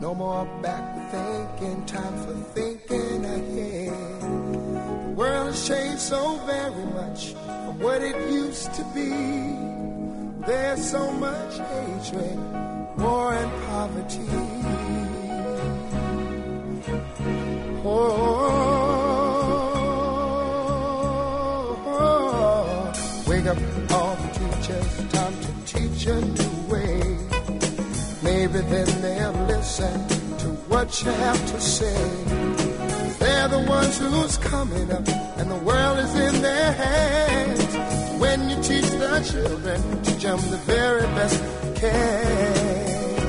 No more back thinking, time for thinking ahead. The world has changed so very much from what it used to be. There's so much hatred, war and poverty. Wake up all the teachers, time to teach a new way. Maybe then they'll listen to what you have to say. They're the ones who's coming up, and the world is in their hands. When you teach the children, teach them the very best you can.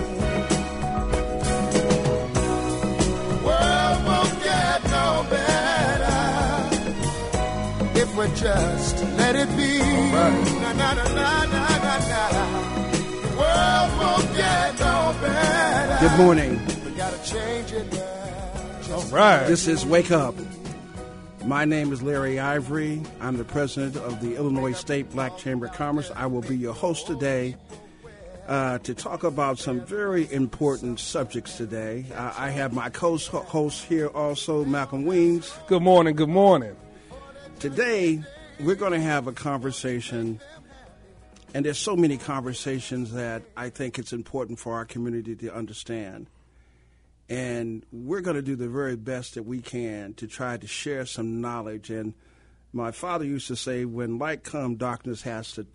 The world won't get no better if we just let it be. Right. Na, na, na, na, na, na, na. The world won't get no better. Good morning. We gotta change it now. All right. This is Wake Up. My name is Larry Ivory. I'm the president of the Illinois State Black Chamber of Commerce. I will be your host today to talk about some very important subjects today. I have my co-host here also, Malcolm Weems. Good morning, good morning. Today, we're going to have a conversation, and there's so many conversations that I think it's important for our community to understand. And we're going to do the very best that we can to try to share some knowledge. And my father used to say, when light comes, darkness has to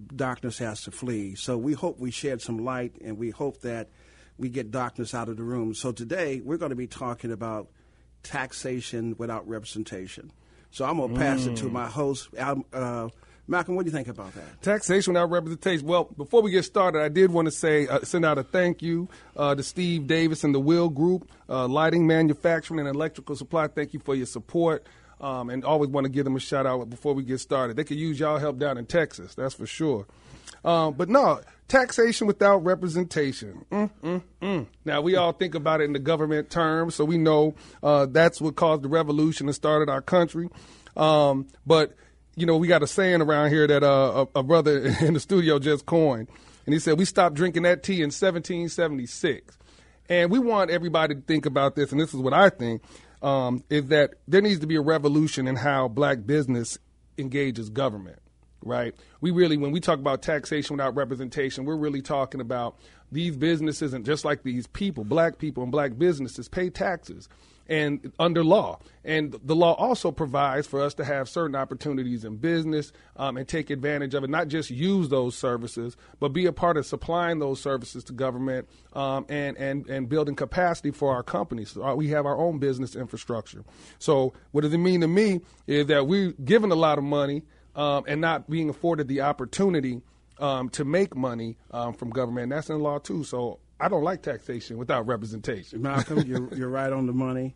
flee. So we hope we shed some light, and we hope that we get darkness out of the room. So today we're going to be talking about taxation without representation. So I'm going to pass it to my host, Malcolm. What do you think about that? Taxation without representation. Well, before we get started, I did want to say, send out a thank you to Steve Davis and the Will Group, Lighting, Manufacturing, and Electrical Supply. Thank you for your support, and always want to give them a shout out before we get started. They could use y'all help down in Texas, that's for sure. But no, taxation without representation. Now, we all think about it in the government terms, so we know that's what caused the revolution and started our country. But you know, we got a saying around here that a brother in the studio just coined. And he said, we stopped drinking that tea in 1776. And we want everybody to think about this, and this is what I think, is that there needs to be a revolution in how black business engages government, right? We really, when we talk about taxation without representation, we're really talking about these businesses, and just like these people, black people and black businesses pay taxes and under law. And the law also provides for us to have certain opportunities in business and take advantage of it, not just use those services, but be a part of supplying those services to government and building capacity for our companies. So we have our own business infrastructure. So what does it mean to me is that we're given a lot of money and not being afforded the opportunity to make money from government. And that's in law, too. So I don't like taxation without representation. Malcolm, you're right on the money.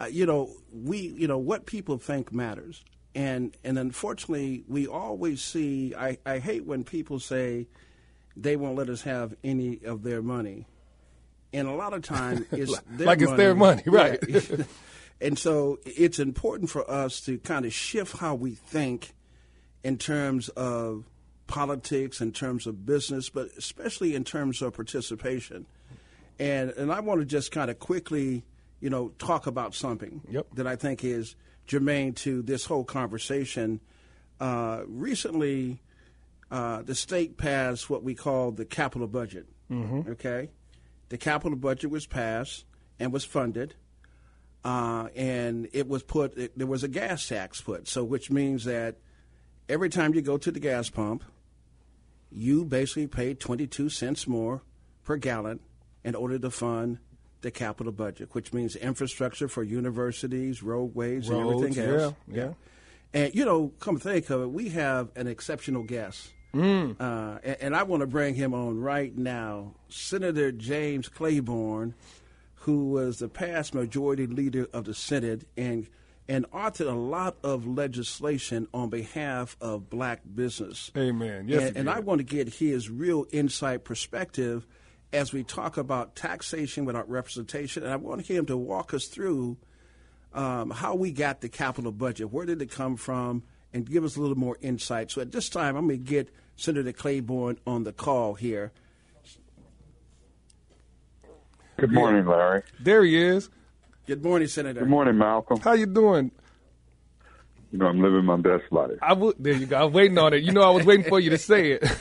What people think matters. And unfortunately, we always see, I hate when people say they won't let us have any of their money. And a lot of times it's their like money. It's their money, right. Yeah. And so it's important for us to kind of shift how we think in terms of politics, in terms of business, but especially in terms of participation. And I want to just kind of quickly, talk about something that I think is germane to this whole conversation. Recently, the state passed what we call the capital budget, okay? The capital budget was passed and was funded, and it was there was a gas tax put, so which means that every time you go to the gas pump, you basically pay 22 cents more per gallon in order to fund the capital budget, which means infrastructure for universities, roadways, and everything else. Yeah. And, come think of it, we have an exceptional guest. And I want to bring him on right now, Senator James Claiborne, who was the past majority leader of the Senate and authored a lot of legislation on behalf of black business. Amen. Yes, and I want to get his real insight perspective as we talk about taxation without representation. And I want him to walk us through how we got the capital budget. Where did it come from? And give us a little more insight. So at this time, I'm going to get Senator Claiborne on the call here. Good morning, Larry. There he is. Good morning, Senator. Good morning, Malcolm. How you doing? You know, I'm living my best life. There you go. I was waiting on it. You know, I was waiting for you to say it.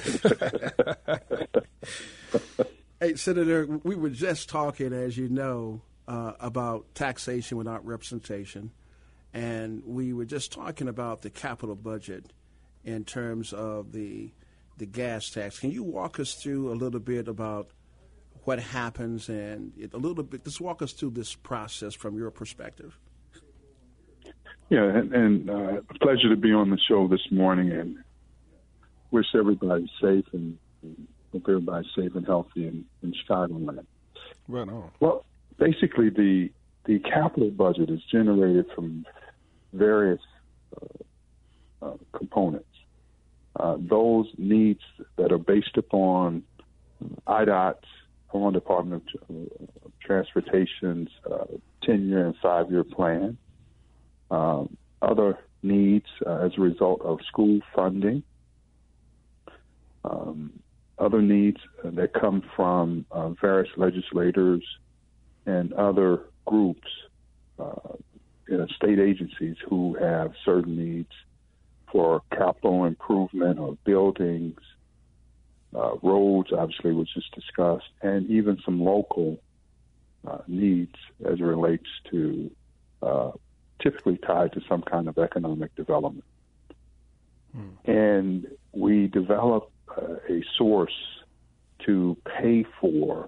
Hey, Senator, we were just talking, as you know, about taxation without representation. And we were just talking about the capital budget in terms of the gas tax. Can you walk us through a little bit about what happens and just walk us through this process from your perspective? Yeah, and a pleasure to be on the show this morning, and wish everybody safe and hope everybody's safe and healthy in Chicagoland. Right on. Well, basically, the capital budget is generated from various components. Those needs that are based upon IDOT's, Illinois Department of Transportation's 10-year and 5-year plan. Other needs as a result of school funding. Other needs that come from various legislators and other groups state agencies who have certain needs for capital improvement of buildings, roads, obviously, which is discussed, and even some local needs as it relates to typically tied to some kind of economic development. And we develop a source to pay for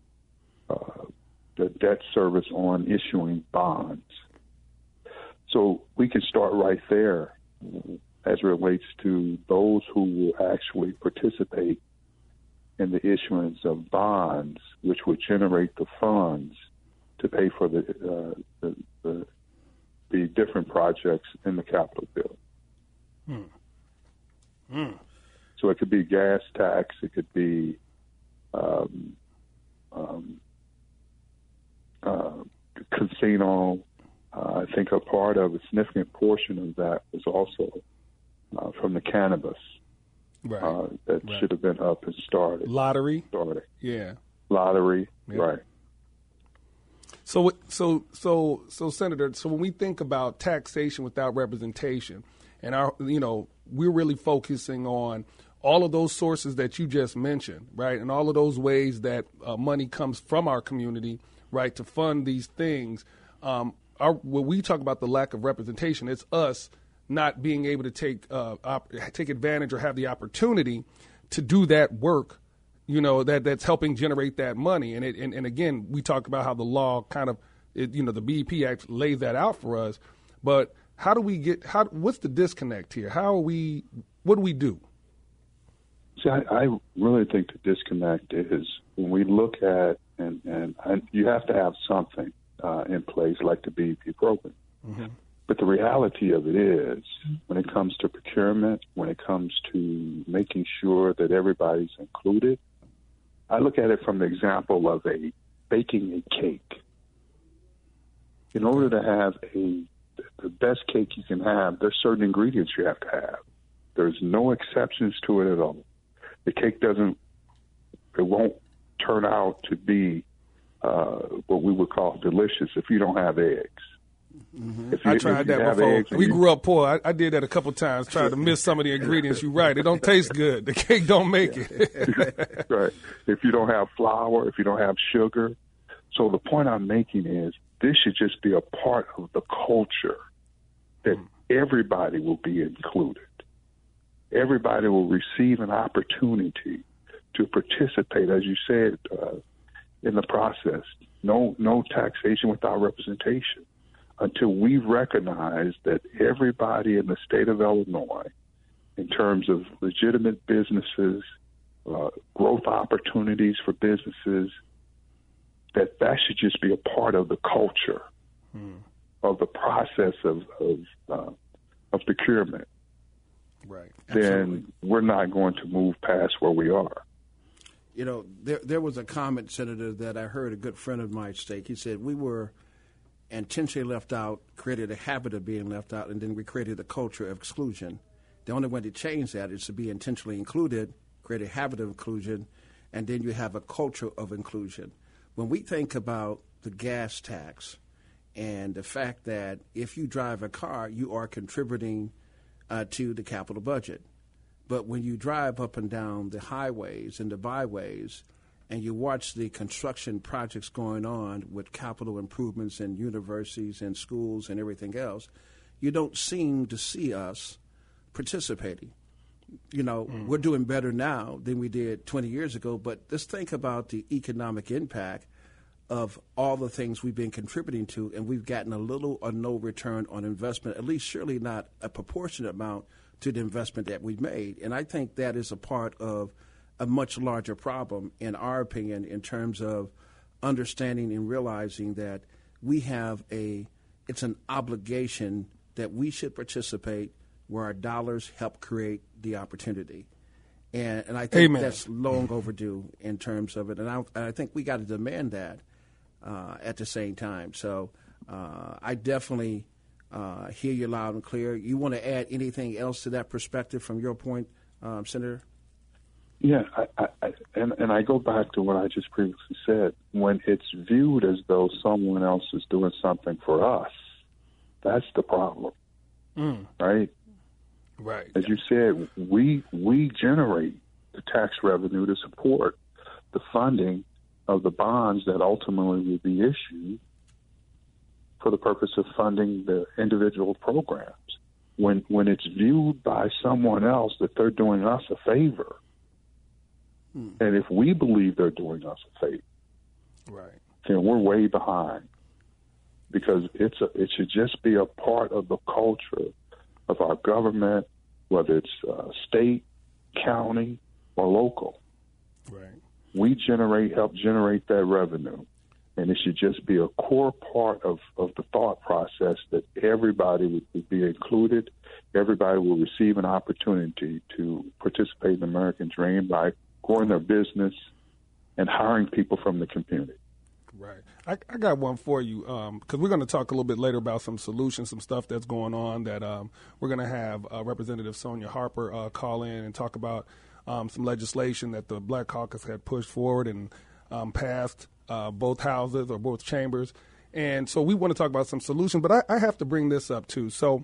the debt service on issuing bonds. So we can start right there as it relates to those who will actually participate in the issuance of bonds, which would generate the funds to pay for the different projects in the capital bill. So it could be gas tax, it could be casino. I think a part of a significant portion of that was also from the cannabis that should have been up and started. Lottery. Yeah. Lottery, right. So Senator, so when we think about taxation without representation, and we're really focusing on all of those sources that you just mentioned, right, and all of those ways that money comes from our community, right, to fund these things. When we talk about the lack of representation, it's us not being able to take advantage or have the opportunity to do that work, that's helping generate that money. And again, we talk about how the law kind of, the BEP Act lays that out for us. But how do we what's the disconnect here? What do we do? See, I really think the disconnect is when we look at, and you have to have something in place like the BEP program. Mm-hmm. But the reality of it is, when it comes to procurement, when it comes to making sure that everybody's included, I look at it from the example of baking a cake. In order to have the best cake you can have, there's certain ingredients you have to have. There's no exceptions to it at all. The cake won't turn out to be what we would call delicious if you don't have eggs. Mm-hmm. I tried that before. We grew up poor. I did that a couple times, tried to miss some of the ingredients. You're right. It don't taste good. The cake don't make it. Right. If you don't have flour, if you don't have sugar. So the point I'm making is this should just be a part of the culture that everybody will be included. Everybody will receive an opportunity to participate, as you said, in the process. No taxation without representation until we recognize that everybody in the state of Illinois, in terms of legitimate businesses, growth opportunities for businesses, that should just be a part of the culture of the process of procurement. Right. Then we're not going to move past where we are. There was a comment, Senator, that I heard a good friend of mine state. He said, we were intentionally left out, created a habit of being left out, and then we created a culture of exclusion. The only way to change that is to be intentionally included, create a habit of inclusion, and then you have a culture of inclusion. when we think about the gas tax and the fact that if you drive a car, you are contributing to the capital budget. But when you drive up and down the highways and the byways and you watch the construction projects going on with capital improvements in universities and schools and everything else, you don't seem to see us participating. We're doing better now than we did 20 years ago, but let's think about the economic impact of all the things we've been contributing to, and we've gotten a little or no return on investment, at least surely not a proportionate amount to the investment that we've made. And I think that is a part of a much larger problem, in our opinion, in terms of understanding and realizing that we have it's an obligation that we should participate where our dollars help create the opportunity. And I think that's long overdue in terms of it. And I think we got to demand that at the same time. So I definitely hear you loud and clear. You want to add anything else to that perspective from your point, Senator? Yeah, and I go back to what I just previously said. When it's viewed as though someone else is doing something for us, that's the problem, right? Right. As you said, we generate the tax revenue to support the funding of the bonds that ultimately will be issued for the purpose of funding the individual programs. When it's viewed by someone else that they're doing us a favor, and if we believe they're doing us a favor, right, then we're way behind, because it should just be a part of the culture of our government, whether it's state, county, or local. Right. We help generate that revenue, and it should just be a core part of the thought process that everybody would be included, everybody will receive an opportunity to participate in the American dream by growing their business and hiring people from the community. Right. I got one for you, because we're going to talk a little bit later about some solutions, some stuff that's going on that we're going to have Representative Sonia Harper call in and talk about some legislation that the Black Caucus had pushed forward and passed both houses or both chambers. And so we want to talk about some solutions, but I have to bring this up too. So,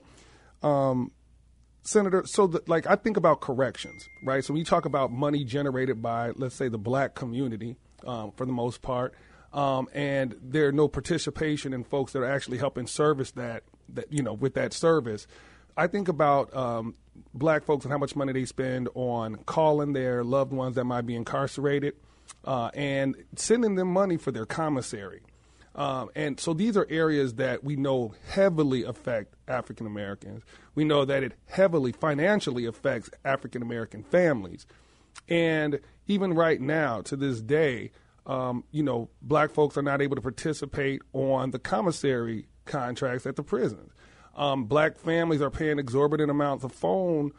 Senator, I think about corrections, right? So we talk about money generated by, let's say, the black community for the most part. And there's no participation in folks that are actually helping service that with that service. I think about black folks and how much money they spend on calling their loved ones that might be incarcerated and sending them money for their commissary. And so these are areas that we know heavily affect African Americans. We know that it heavily financially affects African American families. And even right now, to this day, black folks are not able to participate on the commissary contracts at the prisons. Black families are paying exorbitant amounts of phone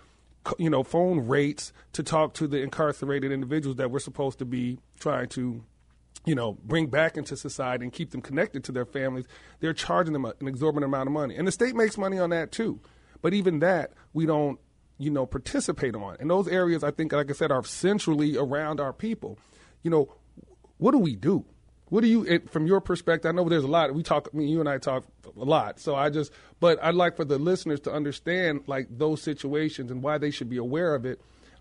rates to talk to the incarcerated individuals that we're supposed to be trying to, bring back into society and keep them connected to their families. They're charging them an exorbitant amount of money. And the state makes money on that too. But even that, we don't, participate on. And those areas, I think, like I said, are centrally around our people. What do we do? What do you, from your perspective, I know there's a lot, you and I talk a lot, but I'd like for the listeners to understand, those situations and why they should be aware of it,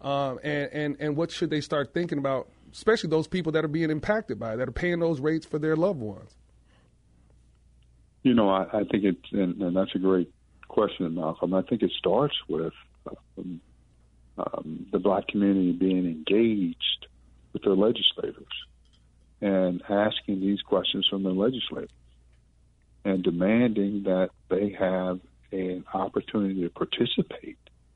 and what should they start thinking about, especially those people that are being impacted by it, that are paying those rates for their loved ones. I think and that's a great question, Malcolm. I think it starts with the black community being engaged with their legislators and asking these questions from their legislators and demanding that they have an opportunity to participate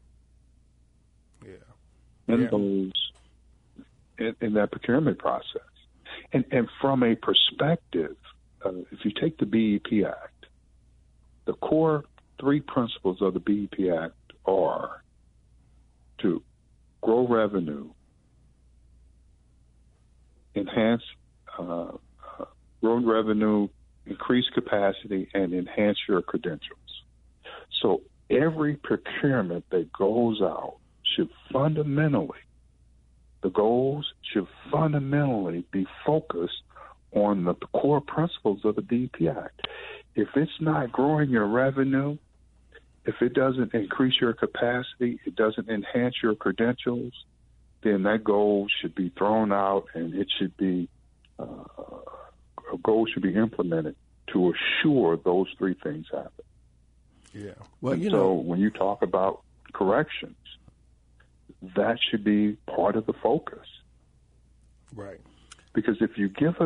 in that procurement process. And from a perspective, if you take the BEP Act, the core three principles of the BEP Act are to grow revenue, enhance road revenue, increase capacity, and enhance your credentials. So every procurement that goes out should fundamentally be focused on the core principles of the DEP Act. If it's not growing your revenue, if it doesn't increase your capacity, it doesn't enhance your credentials, then that goal should be thrown out, and it should be a goal should be implemented to assure those three things happen. Yeah. Well, so when you talk about corrections, that should be part of the focus. Right. Because if you give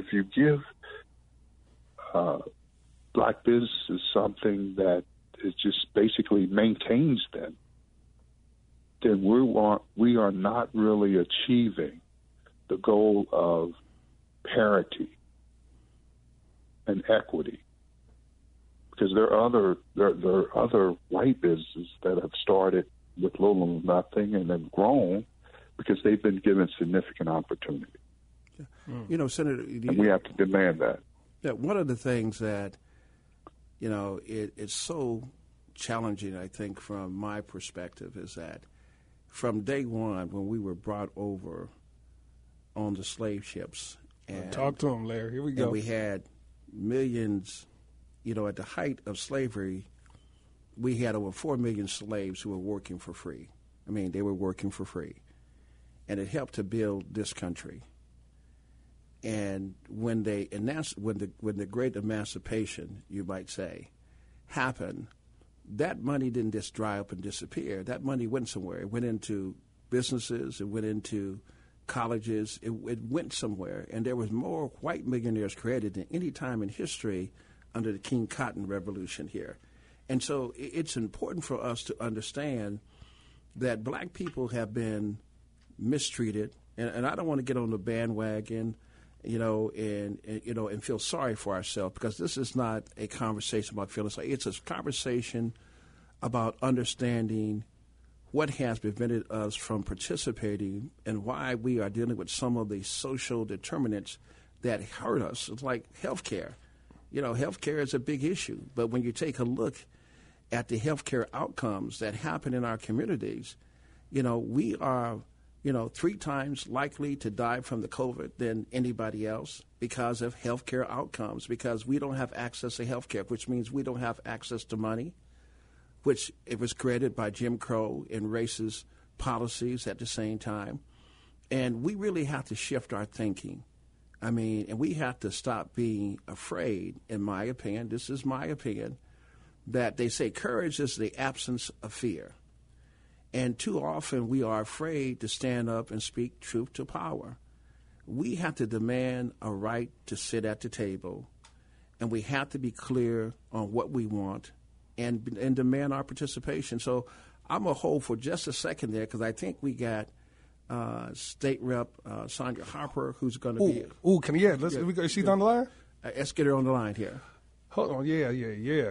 black businesses something that is just basically maintains them, then we are not really achieving the goal of parity and equity. Because there are other white businesses that have started with little or nothing and have grown because they've been given significant opportunity. Senator, and we have to demand that. Yeah, one of the things that, it's so challenging, I think, from my perspective, is that from day one, when we were brought over on the slave ships, and talk to him, Larry. Here we go. And we had millions, at the height of slavery, we had over 4 million slaves who were working for free. I mean, they were working for free. And it helped to build this country. And when the Great Emancipation, you might say, happened, that money didn't just dry up and disappear. That money went somewhere. It went into businesses. It went into colleges. It went somewhere. And there was more white millionaires created than any time in history under the King Cotton Revolution here. And so it's important for us to understand that black people have been mistreated. And I don't want to get on the bandwagon, and feel sorry for ourselves, because this is not a conversation about feeling sorry. It's a conversation about understanding what has prevented us from participating and why we are dealing with some of the social determinants that hurt us. It's like health care. Health care is a big issue. But when you take a look at the health care outcomes that happen in our communities, we are 3 times likely to die from the COVID than anybody else because of healthcare outcomes, because we don't have access to healthcare, which means we don't have access to money, which it was created by Jim Crow and racist policies at the same time. And we really have to shift our thinking. I mean, and we have to stop being afraid, in my opinion, this is my opinion, that they say courage is the absence of fear. And too often we are afraid to stand up and speak truth to power. We have to demand a right to sit at the table, and we have to be clear on what we want and demand our participation. So I'm going to hold for just a second there, because I think we got State Rep Sandra Harper, who's going to be... She's on the line? Let's get her on the line here. Hold on. Yeah.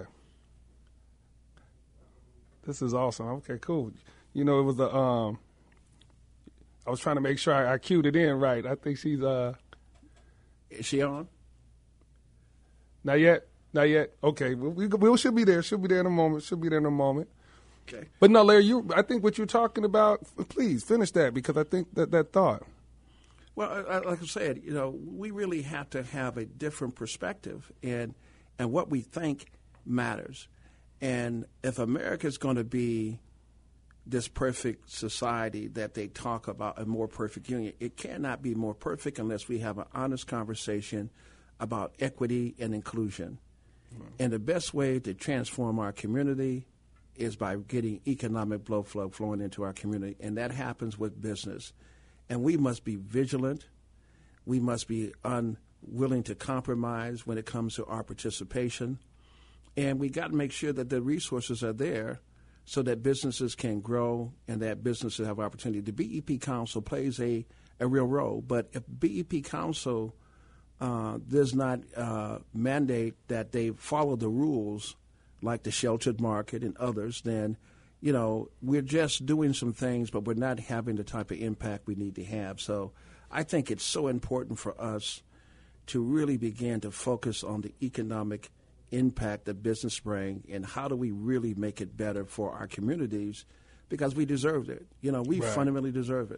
This is awesome. Okay, cool. It was I was trying to make sure I cued it in right. I think she's Is she on? Not yet. Okay, we should be there. She'll be there in a moment. Okay. But no, Larry, I think what you're talking about, please finish that, because I think that thought. Well, like I said, we really have to have a different perspective, and what we think matters. And if America is going to be this perfect society that they talk about, a more perfect union, it cannot be more perfect unless we have an honest conversation about equity and inclusion. Mm-hmm. And the best way to transform our community is by getting economic flow flowing into our community, and that happens with business. And we must be vigilant. We must be unwilling to compromise when it comes to our participation. And we got to make sure that the resources are there so that businesses can grow and that businesses have opportunity. The BEP Council plays a real role, but if BEP Council does not mandate that they follow the rules like the sheltered market and others, then, we're just doing some things, but we're not having the type of impact we need to have. So I think it's so important for us to really begin to focus on the economic impact that business bring, and how do we really make it better for our communities, because we deserve it. We fundamentally deserve it.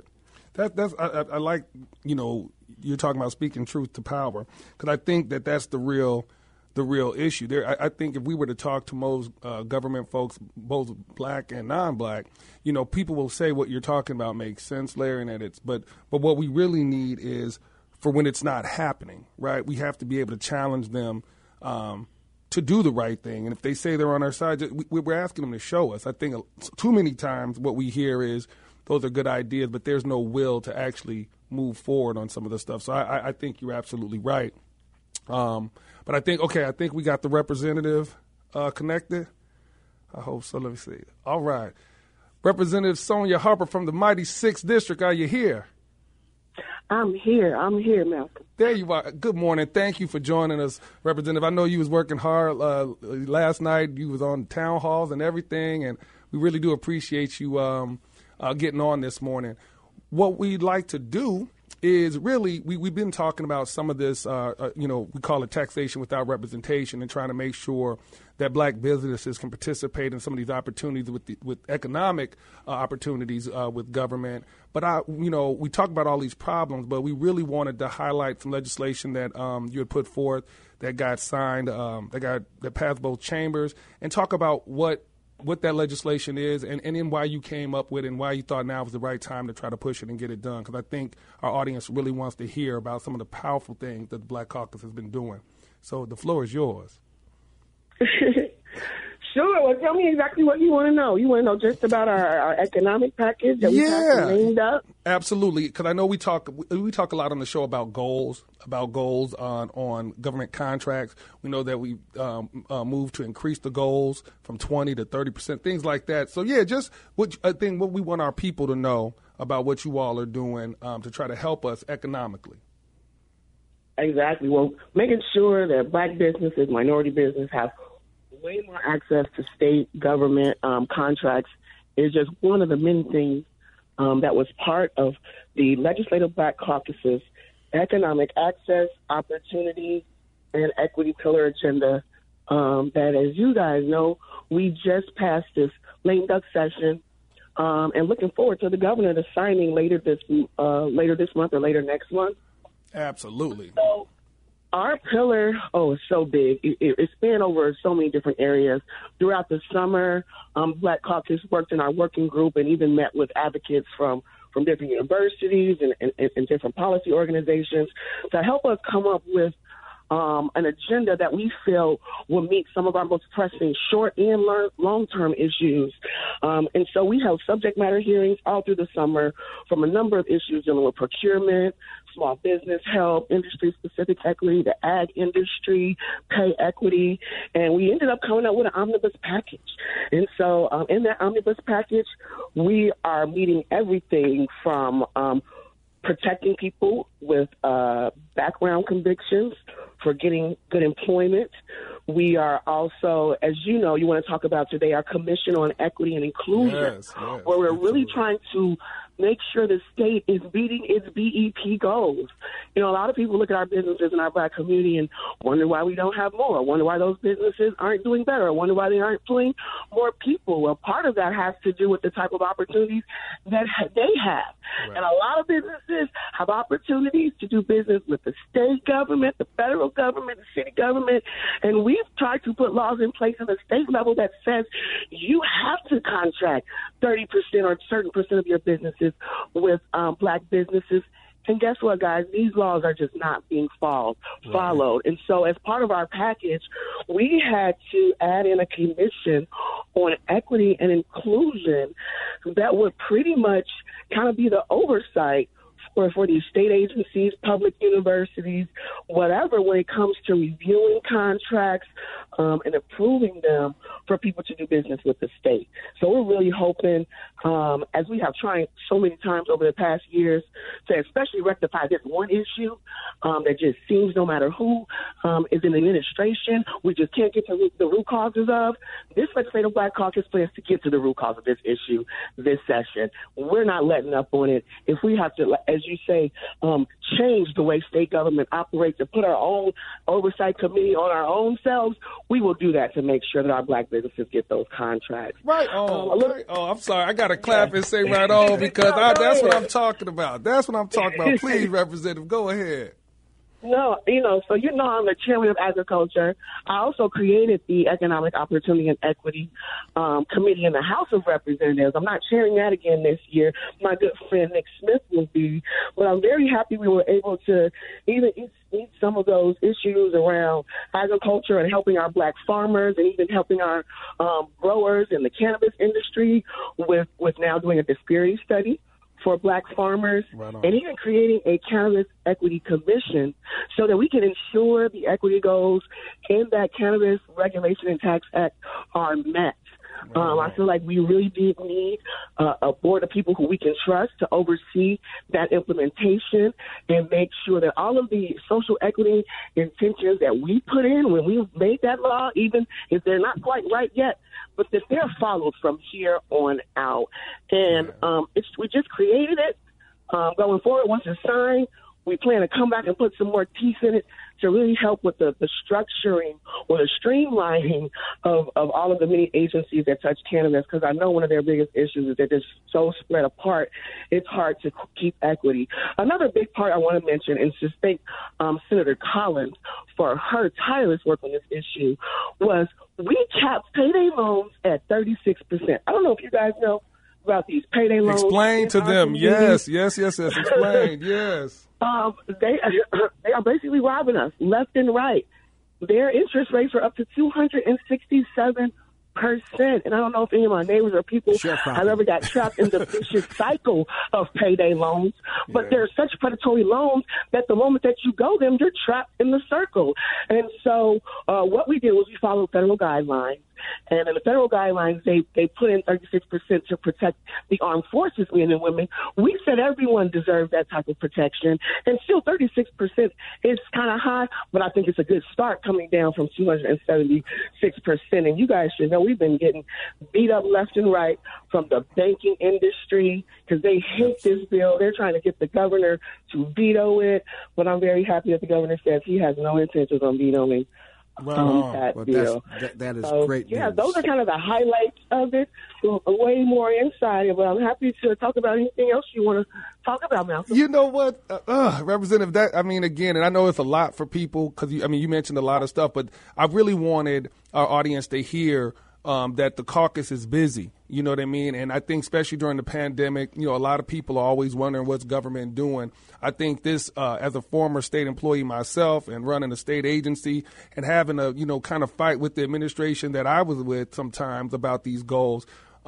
I like, you're talking about speaking truth to power, because I think that's the real issue. I think if we were to talk to most government folks, both black and non-black, people will say what you're talking about makes sense, Larry, and but what we really need is for when it's not happening, right? We have to be able to challenge them to do the right thing. And if they say they're on our side, we're asking them to show us. I think too many times what we hear is those are good ideas, but there's no will to actually move forward on some of the stuff. So I think you're absolutely right. But I think we got the representative connected. I hope so. Let me see. All right. Representative Sonia Harper from the mighty 6th District. Are you here? I'm here, Malcolm. There you are. Good morning. Thank you for joining us, Representative. I know you was working hard last night. You was on town halls and everything, and we really do appreciate you getting on this morning. What we'd like to do is really, we've been talking about some of this, we call it taxation without representation, and trying to make sure that black businesses can participate in some of these opportunities with economic opportunities with government. But we talk about all these problems, but we really wanted to highlight some legislation that you had put forth that got signed, that passed both chambers, and talk about what that legislation is and then why you came up with it and why you thought now was the right time to try to push it and get it done. Because I think our audience really wants to hear about some of the powerful things that the Black Caucus has been doing. So the floor is yours. Sure. Well, tell me exactly what you want to know. You want to know just about our economic package that we have named up? Absolutely. Because I know we talk a lot on the show about goals on government contracts. We know that we moved to increase the goals from 20 to 30%, things like that. So, just what we want our people to know about what you all are doing to try to help us economically. Exactly. Well, making sure that black businesses, minority business have way more access to state government contracts is just one of the many things that was part of the Legislative Black Caucus's economic access, opportunities, and equity pillar agenda that, as you guys know, we just passed this lame duck session and looking forward to the governor to signing later this month or later next month. Absolutely. So our pillar, it's so big. It spanned over so many different areas. Throughout the summer, Black Caucus worked in our working group and even met with advocates from different universities and different policy organizations to help us come up with an agenda that we feel will meet some of our most pressing short and long-term issues. And so we held subject matter hearings all through the summer from a number of issues dealing with procurement, small business help, industry-specific equity, the ag industry, pay equity, and we ended up coming up with an omnibus package. And so in that omnibus package, we are meeting everything from protecting people with background convictions for getting good employment. We are also, as you know, you want to talk about today, our Commission on Equity and Inclusion, where we're really trying to make sure the state is meeting its BEP goals. You know, a lot of people look at our businesses in our black community and wonder why we don't have more, wonder why those businesses aren't doing better, wonder why they aren't employing more people. Well, part of that has to do with the type of opportunities that they have. Right. And a lot of businesses have opportunities to do business with the state government, the federal government, the city government, and we've tried to put laws in place at the state level that says you have to contract 30% or a certain percent of your businesses with black businesses. And guess what, guys? These laws are just not being followed. And so as part of our package, we had to add in a commission on equity and inclusion that would pretty much kind of be the oversight for these state agencies, public universities, whatever, when it comes to reviewing contracts and approving them for people to do business with the state. So we're really hoping, as we have tried so many times over the past years, to especially rectify this one issue that just seems no matter who is in the administration, we just can't get to the root causes of. This Legislative Black Caucus plans to get to the root cause of this issue this session. We're not letting up on it. If we have to, as you say, change the way state government operates and put our own oversight committee on our own selves, we will do that to make sure that our Black businesses get those contracts. Right on. Right on. I'm sorry. I got to clap and say right on because that's what I'm talking about. That's what I'm talking about. Please, Representative, go ahead. No, so I'm the chairman of agriculture. I also created the Economic Opportunity and Equity Committee in the House of Representatives. I'm not chairing that again this year. My good friend Nick Smith will be. But I'm very happy we were able to even eat some of those issues around agriculture and helping our Black farmers and even helping our growers in the cannabis industry with now doing a disparity study for Black farmers, and even creating a Cannabis Equity Commission so that we can ensure the equity goals in that Cannabis Regulation and Tax Act are met. I feel like we really do need a board of people who we can trust to oversee that implementation and make sure that all of the social equity intentions that we put in when we made that law, even if they're not quite right yet, but that they're followed from here on out. And we just created it. Going forward, once it's signed, we plan to come back and put some more teeth in it to really help with the structuring or the streamlining of all of the many agencies that touch cannabis, because I know one of their biggest issues is that they're so spread apart, it's hard to keep equity. Another big part I want to mention is to thank Senator Collins for her tireless work on this issue was we capped payday loans at 36%. I don't know if you guys know about these payday loans. Explain to them. Yes. Explain. Yes. They are basically robbing us left and right. Their interest rates are up to 267%. And I don't know if any of my neighbors or people have ever got trapped in the vicious cycle of payday loans, but they're such predatory loans that the moment that you go them, you're trapped in the circle. And so what we did was we followed federal guidelines. And in the federal guidelines, they put in 36% to protect the armed forces, men and women. We said everyone deserves that type of protection. And still 36% is kind of high, but I think it's a good start coming down from 276%. And you guys should know we've been getting beat up left and right from the banking industry because they hate this bill. They're trying to get the governor to veto it. But I'm very happy that the governor says he has no intentions on vetoing that deal. That is great news. Yeah, those are kind of the highlights of it. Way more inside, but I'm happy to talk about anything else you want to talk about, Malcolm. You know what, Representative, again, and I know it's a lot for people because, you mentioned a lot of stuff, but I really wanted our audience to hear that the caucus is busy. You know what I mean? And I think especially during the pandemic, a lot of people are always wondering what's government doing. I think this, as a former state employee myself and running a state agency and having a, kind of fight with the administration that I was with sometimes about these goals,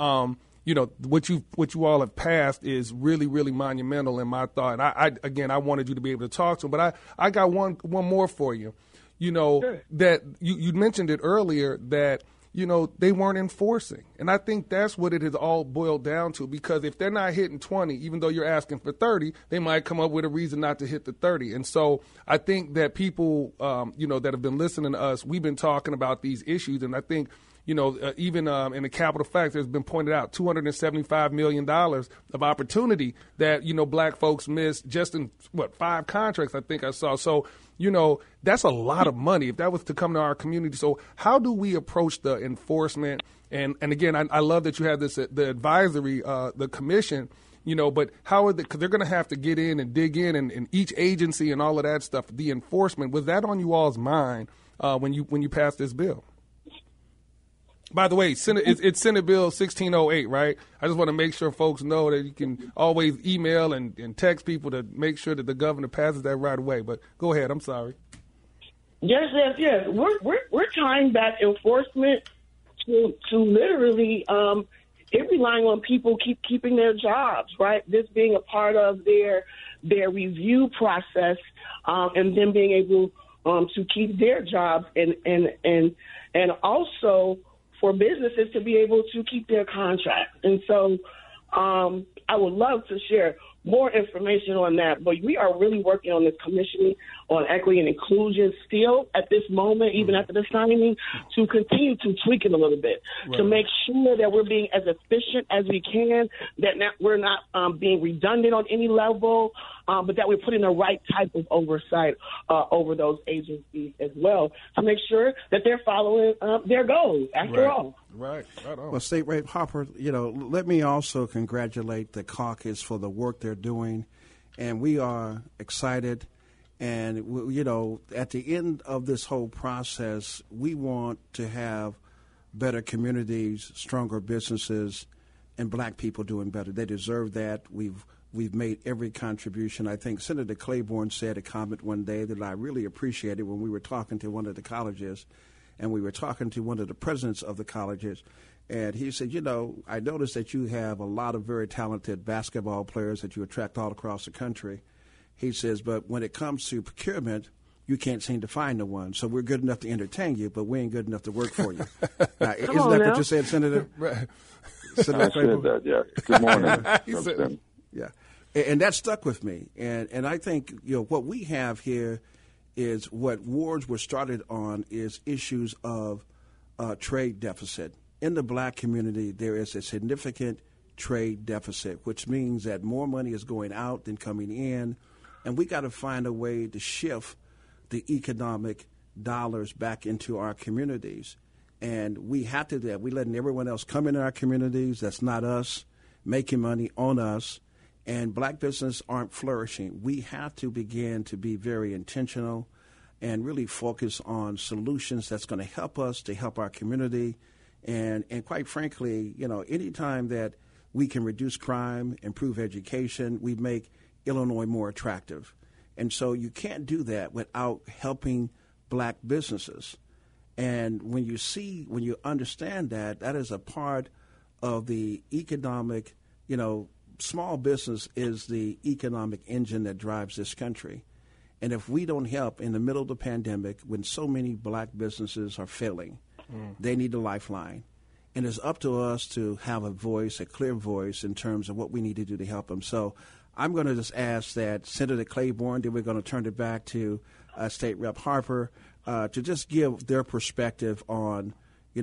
what you all have passed is really, really monumental in my thought. And I wanted you to be able to talk to them, but I got one more for you. Sure. That you mentioned it earlier that they weren't enforcing. And I think that's what it has all boiled down to, because if they're not hitting 20, even though you're asking for 30, they might come up with a reason not to hit the 30. And so I think that people, that have been listening to us, we've been talking about these issues. And I think, even in the Capitol Facts, there's been pointed out $275 million of opportunity that, Black folks missed just in, 5 contracts, I think I saw. So, that's a lot of money if that was to come to our community. So how do we approach the enforcement? And again, I love that you have this, the advisory, the commission, but how are because they're going to have to get in and dig in and each agency and all of that stuff, the enforcement, was that on you all's mind when you passed this bill? By the way, it's Senate Bill 1608, right? I just want to make sure folks know that you can always email and text people to make sure that the governor passes that right away. But go ahead. I'm sorry. Yes. We're tying back enforcement to literally it relying on people keeping their jobs, right? This being a part of their review process and them being able to keep their jobs and also for businesses to be able to keep their contracts. And so I would love to share more information on that. But we are really working on this commissioning on equity and inclusion still at this moment, even after the signing, to continue to tweak it a little bit, to make sure that we're being as efficient as we can, that we're not being redundant on any level, but that we're putting the right type of oversight over those agencies as well to make sure that they're following their goals, after all. Right. Well, State Rep Harper, let me also congratulate the caucus for the work they're doing, and we are excited. And, at the end of this whole process, we want to have better communities, stronger businesses, and black people doing better. They deserve that. We've made every contribution. I think Senator Claiborne said a comment one day that I really appreciated when we were talking to one of the colleges, and we were talking to one of the presidents of the colleges. And he said, I noticed that you have a lot of very talented basketball players that you attract all across the country. He says, but when it comes to procurement, you can't seem to find the one. So we're good enough to entertain you, but we ain't good enough to work for you. Now, isn't that what you said, Senator? Right. Senator I said that, yeah. Good morning. Yeah. And that stuck with me. And I think, what we have here is what wars were started on is issues of trade deficit. In the black community, there is a significant trade deficit, which means that more money is going out than coming in. And we got to find a way to shift the economic dollars back into our communities. And we have to do that. We're letting everyone else come into our communities. That's not us making money on us. And black business aren't flourishing. We have to begin to be very intentional and really focus on solutions that's going to help us to help our community. And quite frankly, anytime that we can reduce crime, improve education, we make Illinois more attractive. And so you can't do that without helping black businesses. And when you understand that is a part of the economic, small business is the economic engine that drives this country. And if we don't help in the middle of the pandemic, when so many black businesses are failing, they need a lifeline. And it's up to us to have a voice, a clear voice in terms of what we need to do to help them. So I'm going to just ask that Senator Claiborne, then we're going to turn it back to State Rep Harper to just give their perspective on,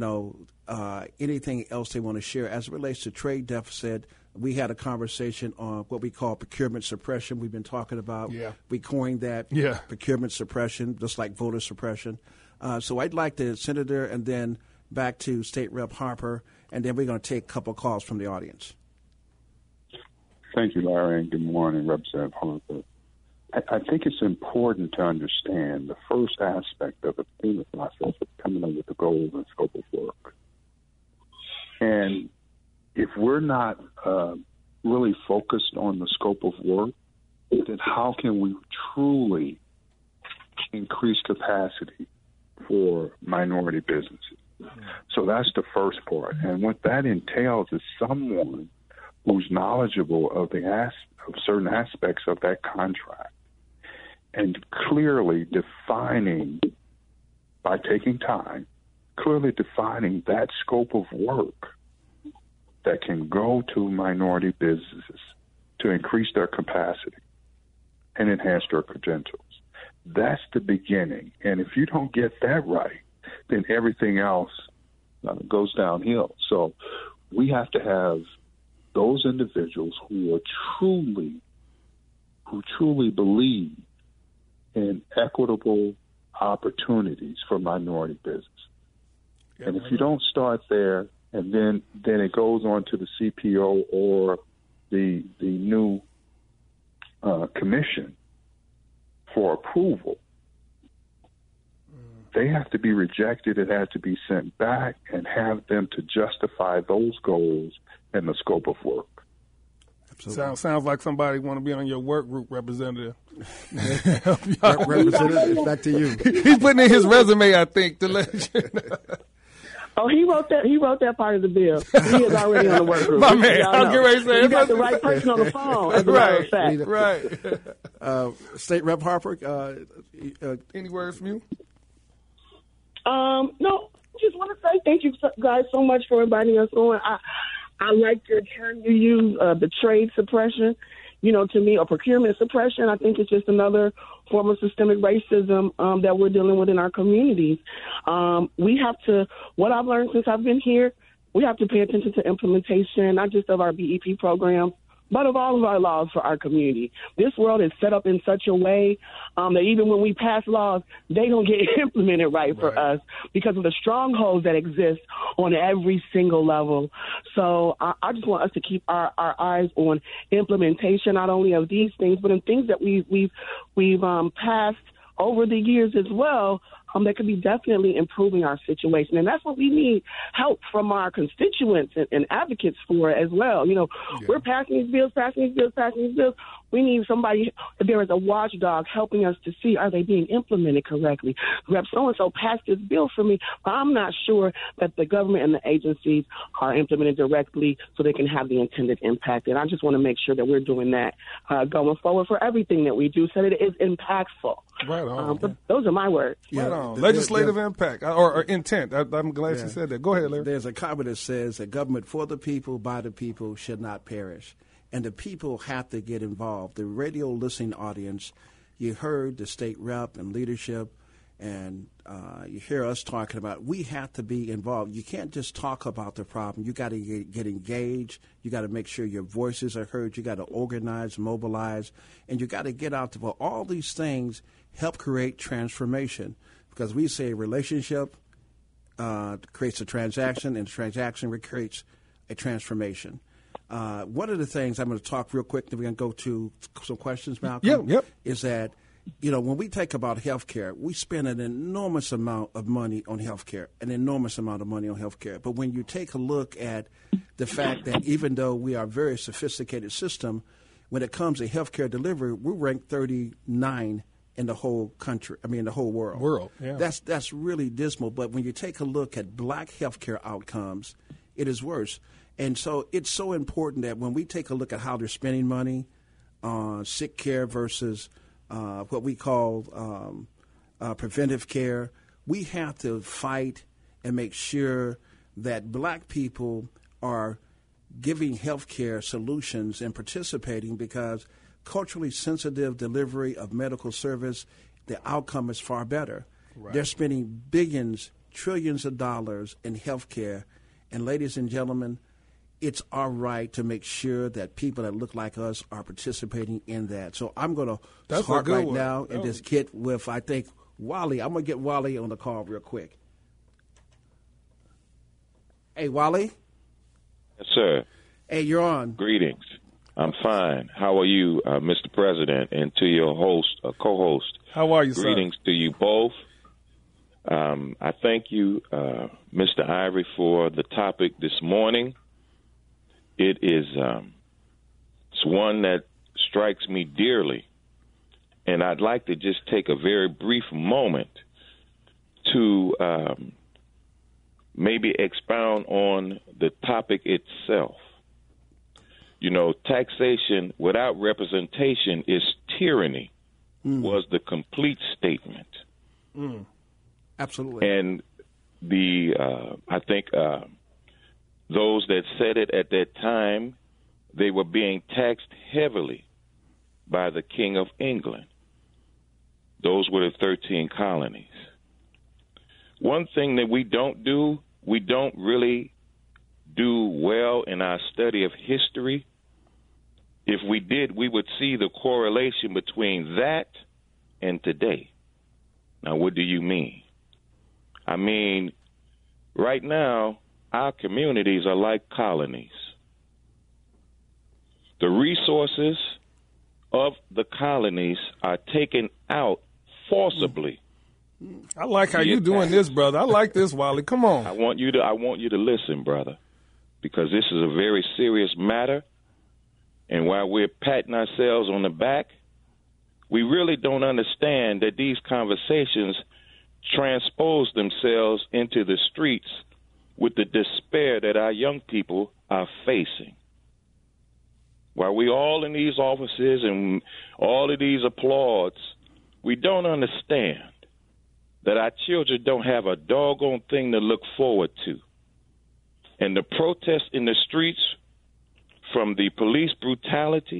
anything else they want to share as it relates to trade deficit. We had a conversation on what we call procurement suppression. We've been talking about. Yeah. We coined that procurement suppression, just like voter suppression. So I'd like to, Senator, and then back to State Rep Harper, and then we're going to take a couple of calls from the audience. Thank you, Larry, and good morning, Representative Harper. I think it's important to understand the first aspect of the procurement process of coming up with the goals and scope of work. And if we're not really focused on the scope of work, then how can we truly increase capacity for minority businesses? So that's the first part. And what that entails is someone who's knowledgeable of of certain aspects of that contract and clearly defining, by taking time, clearly defining that scope of work that can go to minority businesses to increase their capacity and enhance their credentials. That's the beginning. And if you don't get that right, then everything else goes downhill. So we have to have those individuals who truly believe in equitable opportunities for minority business. And if you don't start there, and then it goes on to the CPO or the new commission for approval, they have to be rejected. It has to be sent back and have them to justify those goals and the scope of work. Sounds like somebody want to be on your work group, Representative. Representative, back to you. He's putting in his resume, I think, to let you know. Oh, he wrote that part of the bill. He is already on the work group. My man, I was getting ready to say, you got the right person on the phone. As a matter of fact. Right. State Rep Harper, any words from you? No, just want to say thank you guys so much for inviting us on. I like your term you use, the trade suppression. to me, or procurement suppression. I think it's just another form of systemic racism that we're dealing with in our communities. We have to, what I've learned since I've been here, we have to pay attention to implementation, not just of our BEP programs, but of all of our laws for our community. This world is set up in such a way that even when we pass laws, they don't get implemented right for us because of the strongholds that exist on every single level. So I just want us to keep our eyes on implementation, not only of these things, but in things that we've passed over the years as well, that could be definitely improving our situation. And that's what we need help from our constituents and advocates for as well. We're passing these bills. We need somebody, there is a watchdog helping us to see, are they being implemented correctly? Rep so-and-so passed this bill for me, but I'm not sure that the government and the agencies are implemented directly so they can have the intended impact. And I just want to make sure that we're doing that going forward for everything that we do so that it is impactful. Right on. But those are my words. Right on. Legislative impact or intent. I'm glad you said that. Go ahead, Larry. There's a comment that says that government for the people, by the people, should not perish. And the people have to get involved. The radio listening audience, you heard the state rep and leadership, and you hear us talking about, we have to be involved. You can't just talk about the problem. You got to get engaged. You got to make sure your voices are heard. You got to organize, mobilize, and you got to get out to vote. All these things help create transformation, because we say a relationship creates a transaction, and a transaction creates a transformation. One of the things I'm going to talk real quick, then we're going to go to some questions, Malcolm, is that, when we think about health care, we spend an enormous amount of money on health care, But when you take a look at the fact that even though we are a very sophisticated system, when it comes to health care delivery, we're ranked 39 in the whole country, in the whole world. That's really dismal. But when you take a look at black health care outcomes, it is worse. And so it's so important that when we take a look at how they're spending money on sick care versus what we call preventive care, we have to fight and make sure that black people are giving health care solutions and participating, because culturally sensitive delivery of medical service, the outcome is far better. Right. They're spending billions, trillions of dollars in health care. And ladies and gentlemen, it's our right to make sure that people that look like us are participating in that. So I'm going to start right now and just get with, I think, Wally. I'm going to get Wally on the call real quick. Hey, Wally? Yes, sir. Hey, you're on. Greetings. I'm fine. How are you, Mr. President, and to your host, co-host? How are you, sir? Greetings to you both. I thank you, Mr. Ivory, for the topic this morning. It is it's one that strikes me dearly, and I'd like to just take a very brief moment to maybe expound on the topic itself. Taxation without representation is tyranny, was the complete statement. Absolutely. And I think those that said it at that time, they were being taxed heavily by the King of England. Those were the 13 colonies. One thing that we don't really do well in our study of history. If we did, we would see the correlation between that and today. Now, what do you mean? I mean, right now, our communities are like colonies. The resources of the colonies are taken out forcibly. I like how you're doing this, brother. I like this, Wally. Come on. I want you to listen, brother, because this is a very serious matter. And while we're patting ourselves on the back, we really don't understand that these conversations transpose themselves into the streets with the despair that our young people are facing. While we all in these offices and all of these applauds, we don't understand that our children don't have a doggone thing to look forward to. And the protests in the streets, from the police brutality,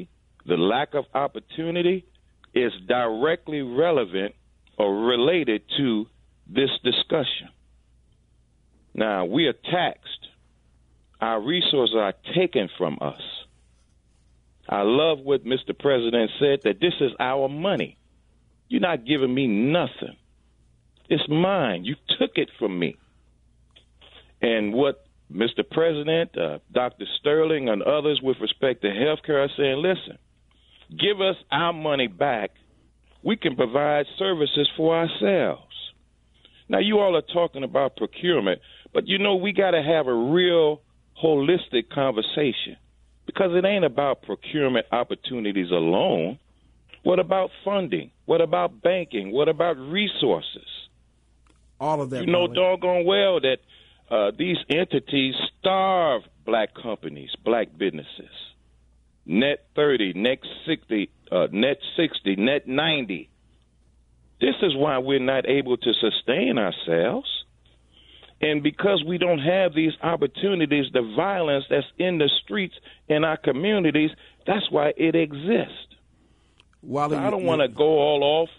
the lack of opportunity is directly relevant or related to this discussion. Now, we are taxed. Our resources are taken from us. I love what Mr. President said, that this is our money. You're not giving me nothing. It's mine. You took it from me. And what Mr. President, Dr. Sterling, and others with respect to health care are saying, listen, give us our money back. We can provide services for ourselves. Now, you all are talking about procurement, but, you know, we got to have a real holistic conversation because it ain't about procurement opportunities alone. What about funding? What about banking? What about resources? All of that. You know doggone well that these entities starve black companies, black businesses. Net 30, net 60, net 90. This is why we're not able to sustain ourselves. And because we don't have these opportunities, the violence that's in the streets in our communities, that's why it exists. Wally, I don't want to go all off,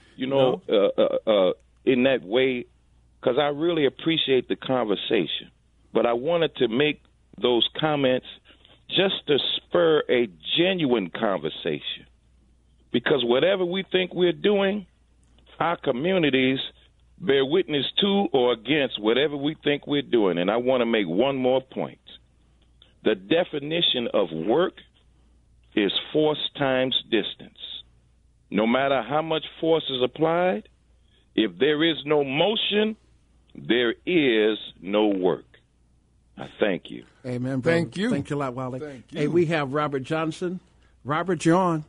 in that way, because I really appreciate the conversation. But I wanted to make those comments just to spur a genuine conversation. Because whatever we think we're doing, our communities bear witness to or against whatever we think we're doing. And I want to make one more point. The definition of work is force times distance. No matter how much force is applied, if there is no motion, there is no work. I thank you. Amen, brother. Thank you. Thank you a lot, Wally. Thank you. Hey, we have Robert Johnson. Robert, you're on.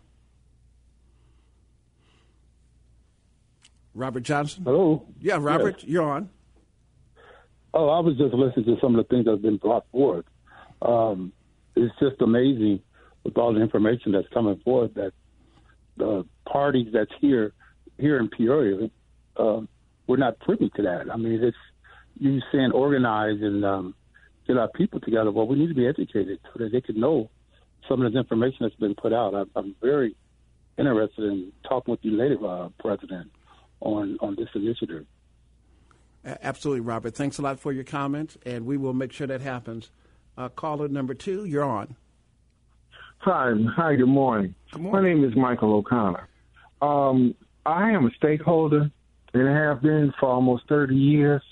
Robert Johnson? Hello? Yeah, Robert, Yes. you're on. Oh, I was just listening to some of the things that have been brought forth. It's just amazing with all the information that's coming forth that the parties that's here in Peoria, we're not privy to that. I mean, it's you saying organize and get our people together. Well, we need to be educated so that they can know some of this information that's been put out. I'm very interested in talking with you later, President, on this initiative. Absolutely, Robert. Thanks a lot for your comments, and we will make sure that happens. Caller number 2, you're on. Hi, good morning. Good morning. My name is Michael O'Connor. I am a stakeholder and have been for almost 30 years.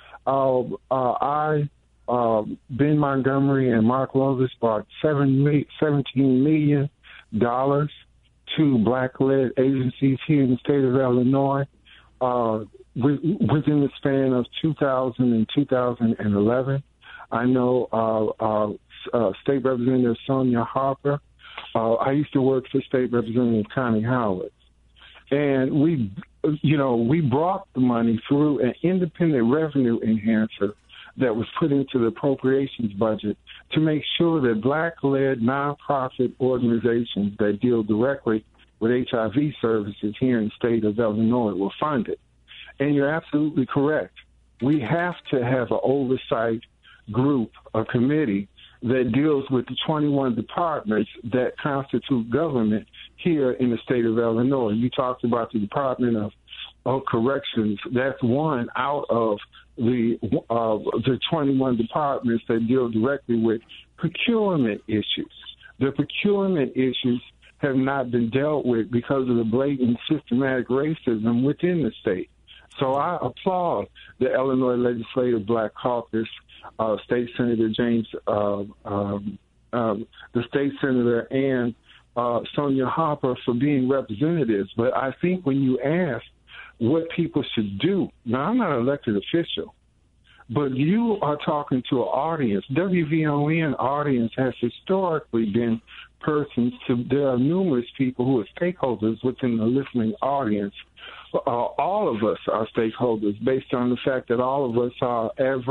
Ben Montgomery and Mark Lovis brought $17 million to black-led agencies here in the state of Illinois within the span of 2000 and 2011. I know State Representative Sonia Harper. I used to work for State Representative Connie Howard. And we brought the money through an independent revenue enhancer that was put into the appropriations budget to make sure that black-led nonprofit organizations that deal directly with HIV services here in the state of Illinois were funded. And you're absolutely correct. We have to have an oversight group, a committee, that deals with the 21 departments that constitute government here in the state of Illinois. You talked about the Department of Corrections. That's one out of the 21 departments that deal directly with procurement issues. The procurement issues have not been dealt with because of the blatant systematic racism within the state. So I applaud the Illinois Legislative Black Caucus, State Senator James, the State Senator, and Sonia Harper for being representatives. But I think when you ask what people should do, now I'm not an elected official, but you are talking to an audience. WVON audience has historically been persons to, there are numerous people who are stakeholders within the listening audience. All of us are stakeholders based on the fact that all of us are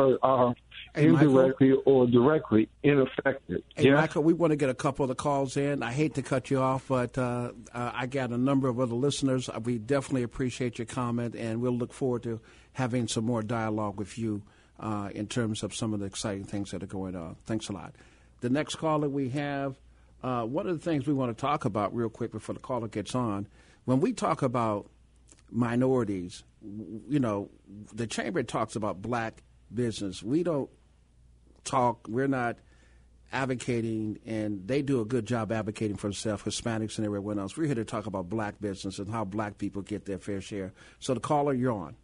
indirectly or directly unaffected. Hey, yeah? Michael, we want to get a couple of the calls in. I hate to cut you off, but I got a number of other listeners. We definitely appreciate your comment, and we'll look forward to having some more dialogue with you in terms of some of the exciting things that are going on. Thanks a lot. The next caller we have, one of the things we want to talk about real quick before the caller gets on, when we talk about minorities, you know, the chamber talks about black business. We don't talk, we're not advocating, and they do a good job advocating for themselves, Hispanics and everyone else. We're here to talk about black business and how black people get their fair share. So the caller, you're on.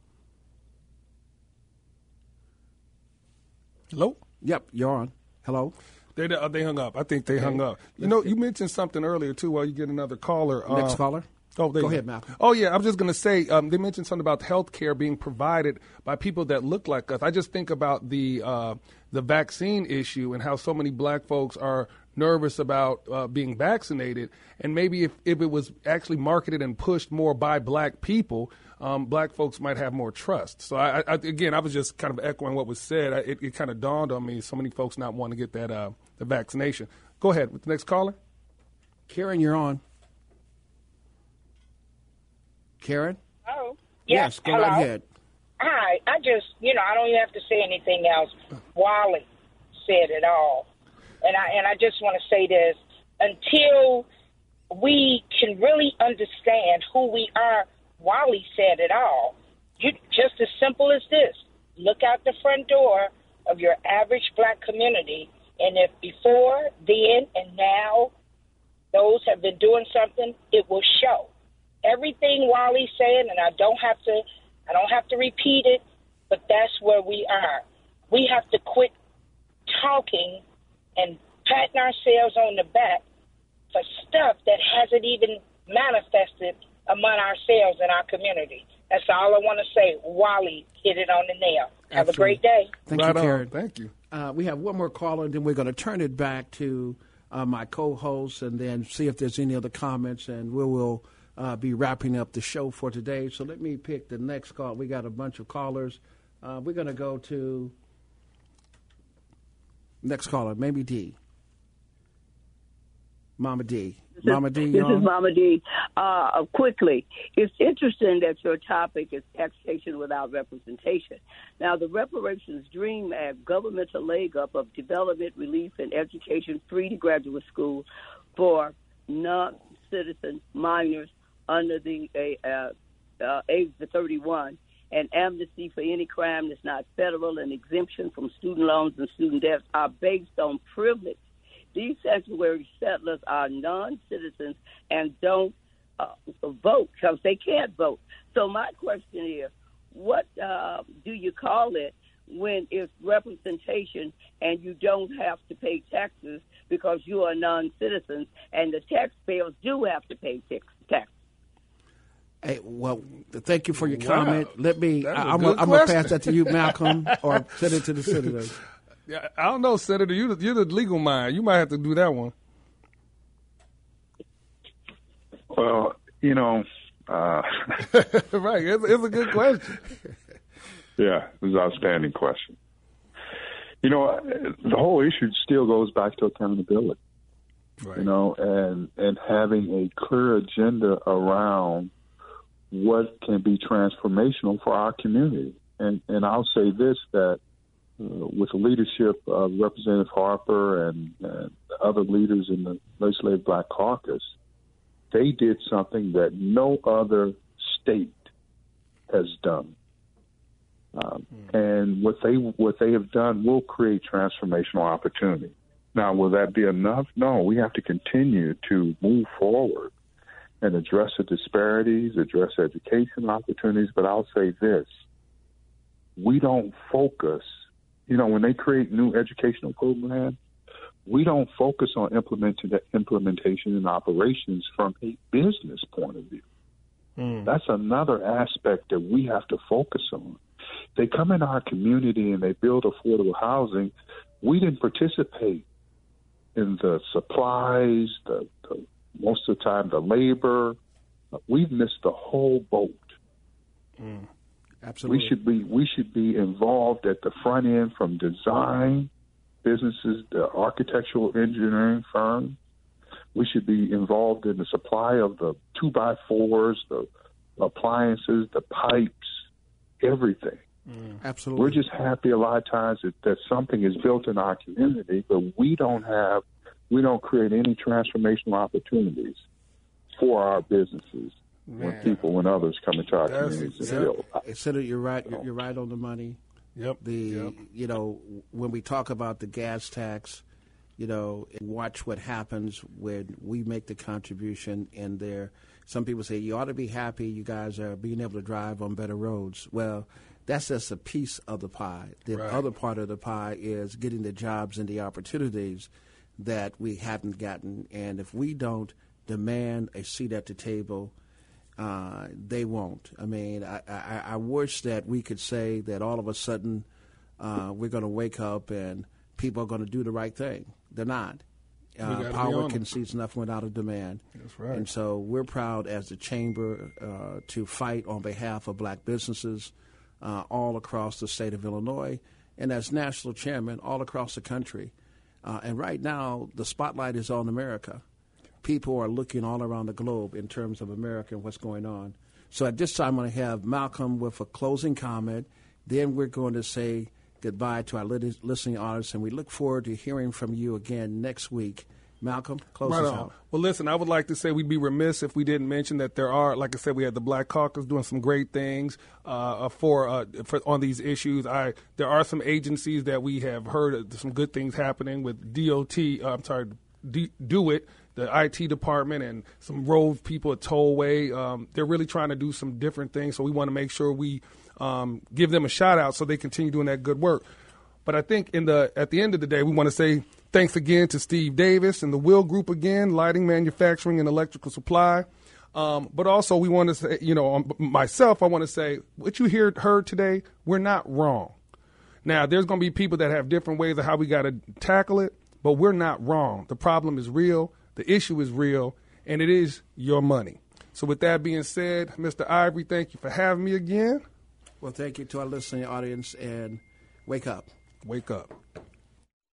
Hello? Yep, you're on. Hello? They hung up. I think they hung up. You know, you mentioned something earlier, too, while you get another caller. Next caller? Oh, go ahead, Malcolm. Oh, yeah, I was just going to say, they mentioned something about health care being provided by people that look like us. I just think about the vaccine issue and how so many black folks are nervous about being vaccinated. And maybe if it was actually marketed and pushed more by black people, black folks might have more trust. So, again, I was just kind of echoing what was said. It kind of dawned on me, so many folks not wanting to get that the vaccination. Go ahead with the next caller. Karen, you're on. Karen? Oh. Yes, go right ahead. Hi. I just, I don't even have to say anything else. Wally said it all. And I just want to say this. Until we can really understand who we are, Wally said it all. Just as simple as this. Look out the front door of your average black community, and if before, then, and now those have been doing something, it will show. Everything Wally said, and I don't have to repeat it, but that's where we are. We have to quit talking and patting ourselves on the back for stuff that hasn't even manifested among ourselves in our community. That's all I want to say. Wally hit it on the nail. Have a great day. Thank you, Karen. Thank you. We have one more caller, and then we're going to turn it back to my co-host and then see if there's any other comments, and we will be wrapping up the show for today. So let me pick the next call. We got a bunch of callers. We're going to go to next caller, maybe D. Mama D. Mama D, this is Mama D. Quickly, it's interesting that your topic is taxation without representation. Now, the Reparations Dream Act, governmental leg up of development, relief, and education free to graduate school for non-citizen minors under the age of 31, and amnesty for any crime that's not federal, and exemption from student loans and student debts are based on privilege. These sanctuary settlers are non-citizens and don't vote because they can't vote. So my question is, what do you call it when it's representation and you don't have to pay taxes because you are non-citizens and the taxpayers do have to pay taxes? Hey, well, thank you for your comment. Let me. I'm going to pass that to you, Malcolm, or send it to the senators. Yeah, I don't know, Senator. You're the legal mind. You might have to do that one. Well, right. It's a good question. Yeah, it's an outstanding question. The whole issue still goes back to accountability. Right. And having a clear agenda around what can be transformational for our community. And I'll say this, that with the leadership of Representative Harper and other leaders in the Legislative Black Caucus, they did something that no other state has done. And what they have done will create transformational opportunity. Now, will that be enough? No, we have to continue to move forward and address the disparities, address education opportunities. But I'll say this, we don't focus, when they create new educational programs, we don't focus on implementation and operations from a business point of view. That's another aspect that we have to focus on. They come in our community and they build affordable housing. We didn't participate in the supplies, the most of the time the labor. We've missed the whole boat. Absolutely. We should be involved at the front end, from design, businesses, the architectural engineering firm. We should be involved in the supply of the 2x4s, the appliances, the pipes, everything. Absolutely. We're just happy a lot of times that something is built in our community, but we don't have we don't create any transformational opportunities for our businesses when others come into our communities and build. Senator, you're right. You're right on the money. Yep. You know, when we talk about the gas tax, you know, watch what happens when we make the contribution in there. Some people say you ought to be happy you guys are being able to drive on better roads. Well, that's just a piece of the pie. The other part of the pie is getting the jobs and the opportunities that we haven't gotten. And if we don't demand a seat at the table, they won't. I mean, I wish that we could say that all of a sudden we're going to wake up and people are going to do the right thing. They're not. Power concedes nothing without a demand. That's right. And so we're proud as the chamber to fight on behalf of black businesses all across the state of Illinois, and as national chairman all across the country. And right now, the spotlight is on America. People are looking all around the globe in terms of America and what's going on. So at this time, I'm going to have Malcolm with a closing comment. Then we're going to say goodbye to our listening audience, and we look forward to hearing from you again next week. Malcolm, close us out. Well, listen, I would like to say we'd be remiss if we didn't mention that there are, like I said, we had the Black Caucus doing some great things for on these issues. There are some agencies that we have heard some good things happening with DOT. Do It, the IT department, and some road people at Tollway. They're really trying to do some different things, so we want to make sure we give them a shout out so they continue doing that good work. But I think at the end of the day, we want to say thanks again to Steve Davis and the Will Group again, lighting, manufacturing, and electrical supply. But also we want to say, myself, I want to say what you heard today, we're not wrong. Now, there's going to be people that have different ways of how we got to tackle it, but we're not wrong. The problem is real. The issue is real, and it is your money. So with that being said, Mr. Ivory, thank you for having me again. Well, thank you to our listening audience, and wake up. Wake up.